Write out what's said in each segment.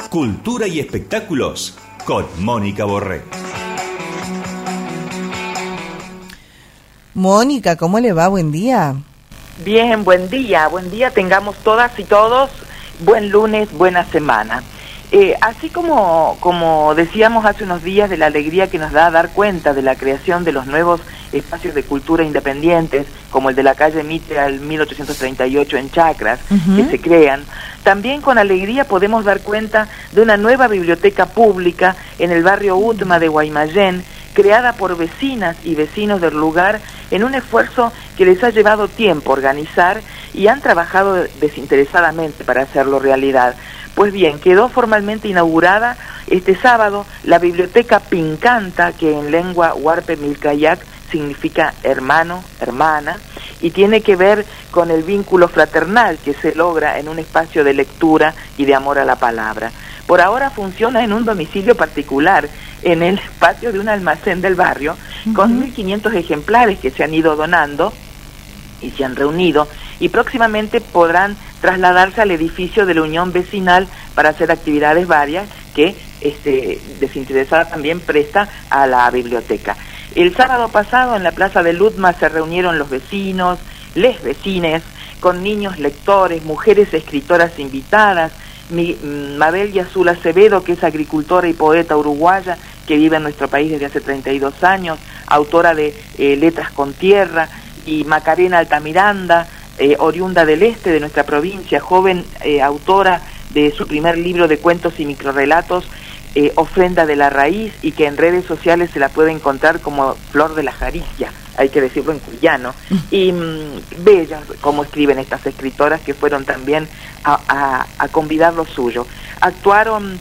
Cultura y espectáculos con Mónica Borré. Mónica, ¿cómo le va? Buen día. Bien, buen día tengamos todas y todos, buen lunes, buena semana. Así como decíamos hace unos días de la alegría que nos da dar cuenta de la creación de los nuevos espacios de cultura independientes, como el de la calle Mitre al 1838 en Chacras, que se crean, también con alegría podemos dar cuenta de una nueva biblioteca pública en el barrio Utma de Guaymallén, creada por vecinas y vecinos del lugar en un esfuerzo que les ha llevado tiempo organizar y han trabajado desinteresadamente para hacerlo realidad. Pues bien, quedó formalmente inaugurada este sábado la biblioteca Pincanta, que en lengua huarpe milcayac significa hermano, hermana, y tiene que ver con el vínculo fraternal que se logra en un espacio de lectura y de amor a la palabra. Por ahora funciona en un domicilio particular, en el patio de un almacén del barrio, con 1.500 ejemplares que se han ido donando y se han reunido, y próximamente podrán trasladarse al edificio de la Unión Vecinal para hacer actividades varias que desinteresada también presta a la biblioteca. El sábado pasado en la plaza de Lutma se reunieron los vecinos, les vecines, con niños lectores, mujeres escritoras invitadas, Mabel Yazul Acevedo, que es agricultora y poeta uruguaya, que vive en nuestro país desde hace 32 años, autora de Letras con Tierra, y Macarena Altamiranda, oriunda del este de nuestra provincia, joven autora de su primer libro de cuentos y microrrelatos, Ofrenda de la Raíz, y que en redes sociales se la puede encontrar como Flor de la Jaricia, hay que decirlo en cuyano, y bellas como escriben estas escritoras que fueron también a convidar lo suyo. Actuaron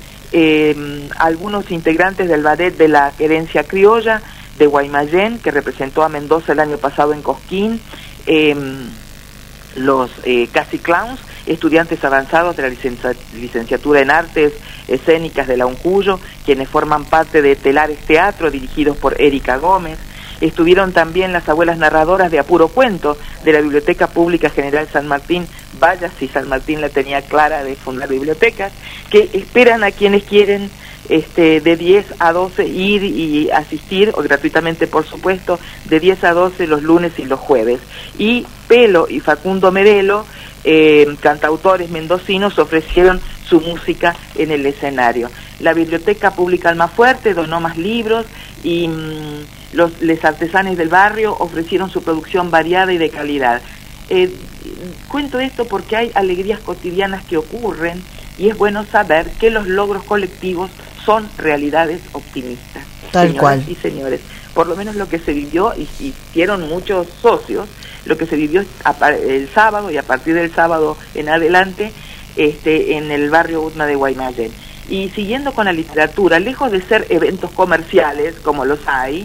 algunos integrantes del ballet de la Querencia Criolla de Guaymallén, que representó a Mendoza el año pasado en Cosquín, los Casi Clowns, estudiantes avanzados de la licenciatura en Artes Escénicas de la Uncuyo, quienes forman parte de Telares Teatro, dirigidos por Erika Gómez. Estuvieron también las abuelas narradoras de Apuro Cuento, de la Biblioteca Pública General San Martín. Vaya si San Martín la tenía clara de fundar bibliotecas, que esperan a quienes quieren de 10 a 12 ir y asistir, o gratuitamente por supuesto, de 10 a 12 los lunes y los jueves. Y Pelo y Facundo Merelo, cantautores mendocinos, ofrecieron su música en el escenario. La Biblioteca Pública Almafuerte donó más libros y les artesanes del barrio ofrecieron su producción variada y de calidad. Cuento esto porque hay alegrías cotidianas que ocurren y es bueno saber que los logros colectivos son realidades optimistas. Tal cual. Y señores, por lo menos lo que se vivió, y hicieron muchos socios, lo que se vivió el sábado y a partir del sábado en adelante en el barrio Utma de Guaymallén. Y siguiendo con la literatura, lejos de ser eventos comerciales como los hay,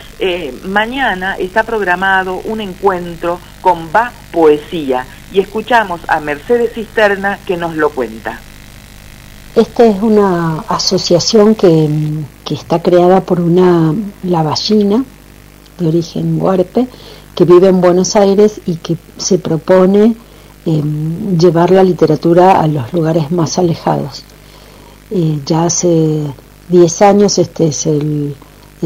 mañana está programado un encuentro con Va Poesía y escuchamos a Mercedes Cisterna que nos lo cuenta. Esta es una asociación que está creada por una lavallina de origen huarpe que vive en Buenos Aires y que se propone llevar la literatura a los lugares más alejados. Ya hace 10 años, este es el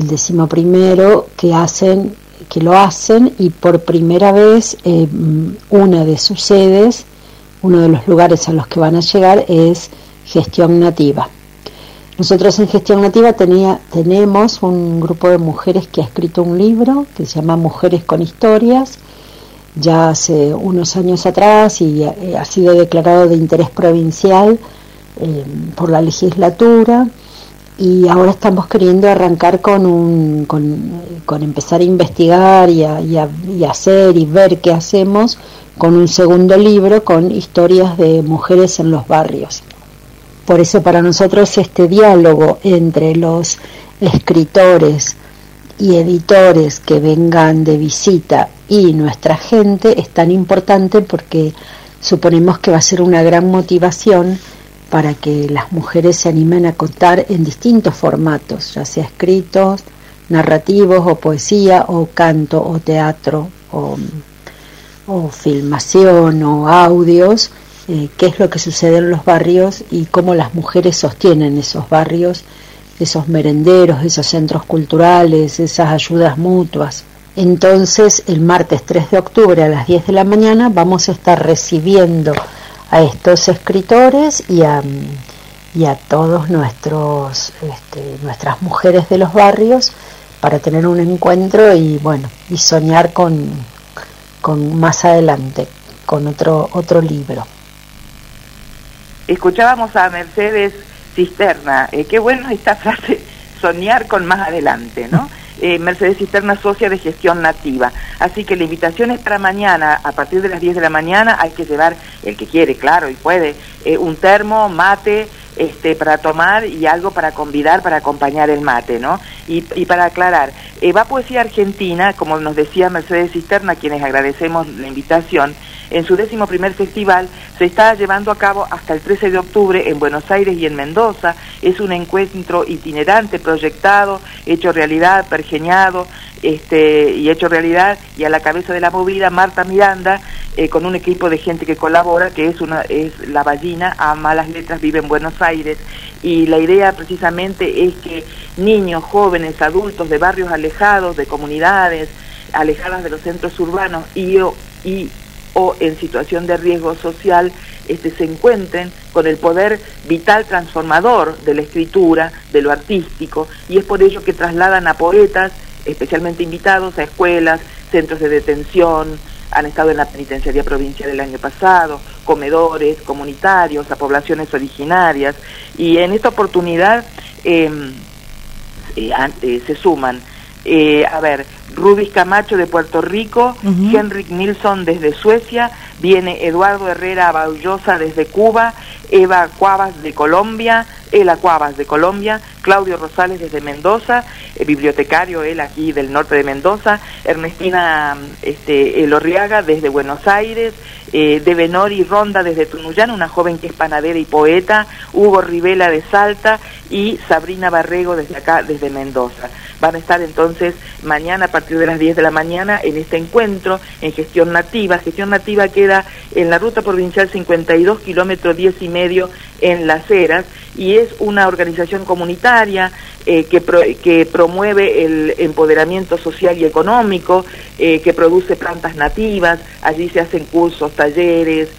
11º que lo hacen, y por primera vez una de sus sedes, uno de los lugares a los que van a llegar es Gestión Nativa. Nosotros en Gestión Nativa tenemos un grupo de mujeres que ha escrito un libro que se llama Mujeres con Historias, ya hace unos años atrás, y ha sido declarado de interés provincial por la legislatura, y ahora estamos queriendo arrancar con empezar a investigar y hacer y ver qué hacemos con un segundo libro con historias de mujeres en los barrios. Por eso para nosotros este diálogo entre los escritores y editores que vengan de visita y nuestra gente es tan importante, porque suponemos que va a ser una gran motivación para que las mujeres se animen a contar en distintos formatos, ya sea escritos, narrativos o poesía o canto o teatro o filmación o audios, qué es lo que sucede en los barrios y cómo las mujeres sostienen esos barrios, esos merenderos, esos centros culturales, esas ayudas mutuas. Entonces, el martes 3 de octubre a las 10 de la mañana vamos a estar recibiendo a estos escritores y a todos nuestras mujeres de los barrios para tener un encuentro y soñar con más adelante, con otro libro. Escuchábamos a Mercedes Cisterna, qué bueno esta frase, soñar con más adelante, ¿no? Mercedes Cisterna, socia de Gestión Nativa. Así que la invitación es para mañana, a partir de las 10 de la mañana, hay que llevar, el que quiere, claro, y puede, un termo, mate, para tomar y algo para convidar, para acompañar el mate, ¿no? Y para aclarar, va Poesía Argentina, como nos decía Mercedes Cisterna, a quienes agradecemos la invitación, en su 11º festival, se está llevando a cabo hasta el 13 de octubre en Buenos Aires y en Mendoza. Es un encuentro itinerante, proyectado, hecho realidad, pergeñado, y hecho realidad, y a la cabeza de la movida Marta Miranda, con un equipo de gente que colabora, que es La Ballina, a malas letras, vive en Buenos Aires, y la idea precisamente es que niños, jóvenes, adultos de barrios alejados, de comunidades alejadas de los centros urbanos o en situación de riesgo social, se encuentren con el poder vital transformador de la escritura, de lo artístico, y es por ello que trasladan a poetas, especialmente invitados, a escuelas, centros de detención, han estado en la penitenciaría provincial el año pasado, comedores comunitarios, a poblaciones originarias, y en esta oportunidad se suman Rubis Camacho de Puerto Rico, Henrik Nilsson desde Suecia, viene Eduardo Herrera Abaullosa desde Cuba, Ela Cuavas de Colombia, Claudio Rosales desde Mendoza, bibliotecario él aquí del norte de Mendoza, Ernestina Elorriaga desde Buenos Aires, Devenori Ronda desde Tunuyán, una joven que es panadera y poeta, Hugo Rivela de Salta y Sabrina Barrego desde acá, desde Mendoza. Van a estar entonces mañana a partir de las 10 de la mañana en este encuentro en Gestión Nativa. Gestión Nativa queda en la ruta provincial 52, kilómetro 10,5 en Las Heras, y es una organización comunitaria que promueve el empoderamiento social y económico, que produce plantas nativas. Allí se hacen cursos, talleres,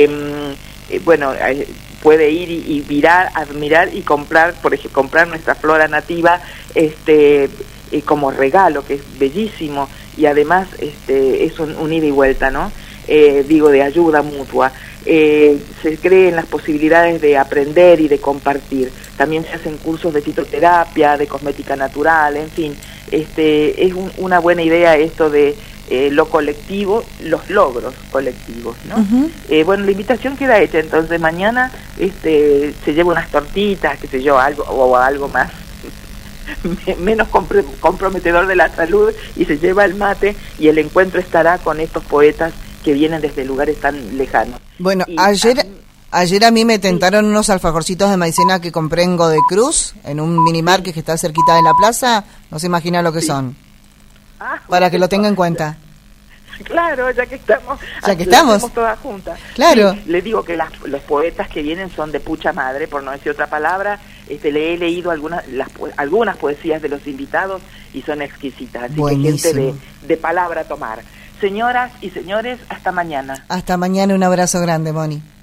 puede ir y mirar, admirar y comprar, por ejemplo, comprar nuestra flora nativa como regalo, que es bellísimo, y además es un ida y vuelta, ¿no? De ayuda mutua. Se creen las posibilidades de aprender y de compartir. También se hacen cursos de fitoterapia, de cosmética natural, en fin. Es una buena idea esto de lo colectivo, los logros colectivos, ¿no? La invitación queda hecha, entonces mañana se lleva unas tortitas, qué sé yo, algo más menos comprometedor de la salud, y se lleva el mate, y el encuentro estará con estos poetas que vienen desde lugares tan lejanos. Bueno, ayer a mí me tentaron unos alfajorcitos de maicena que compré en Godecruz, en un minimarket que está cerquita de la plaza. No se imagina lo que son. Para que lo tenga en cuenta. Claro, ya que estamos todas juntas. Claro. Sí, le digo que los poetas que vienen son de pucha madre, por no decir otra palabra. Le he leído algunas poesías de los invitados y son exquisitas. Así Buenísimo. Que gente de palabra a tomar. Señoras y señores, hasta mañana. Hasta mañana, un abrazo grande, Moni.